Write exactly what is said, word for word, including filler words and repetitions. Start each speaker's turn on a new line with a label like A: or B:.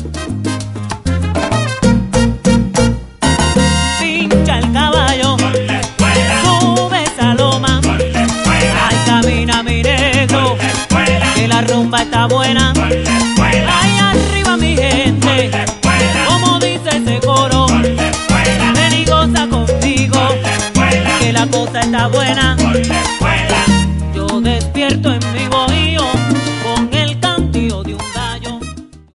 A: Pincha el caballo, sube esa loma, ay, camina mi negro, que la rumba está buena. Ay, arriba mi gente, como dice ese coro, ven y goza contigo, que la cosa está buena.